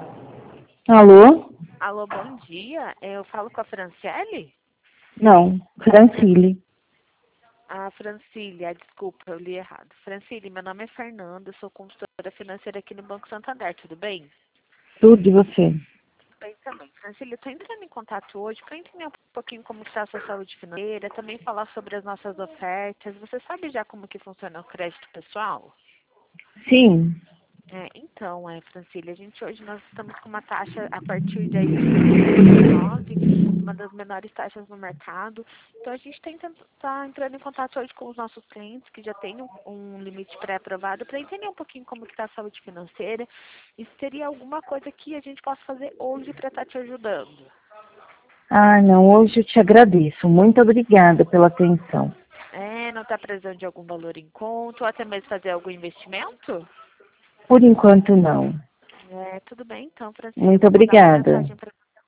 Alô? Alô, bom dia. Eu falo com a Franciele? Não, Francile. Ah, Francília, desculpa, eu li errado. Francília, meu nome é Fernanda, eu sou consultora financeira aqui no Banco Santander, tudo bem? Tudo de você. Tudo bem também. Francília, eu estou entrando em contato hoje para entender um pouquinho como está a sua saúde financeira, também falar sobre as nossas ofertas. Você sabe já como que funciona o crédito pessoal? Sim. Francília, hoje nós estamos com uma taxa a partir de 9, uma das menores taxas no mercado. Então a gente tá entrando em contato hoje com os nossos clientes que já têm um limite pré-aprovado para entender um pouquinho como que está a saúde financeira e se teria alguma coisa que a gente possa fazer hoje para estar te ajudando. Ah, não, hoje eu te agradeço. Muito obrigada pela atenção. Não está precisando de algum valor em conta ou até mesmo fazer algum investimento? Por enquanto, não. Tudo bem então, Francília. Eu Muito vou mandar uma obrigada. mensagem para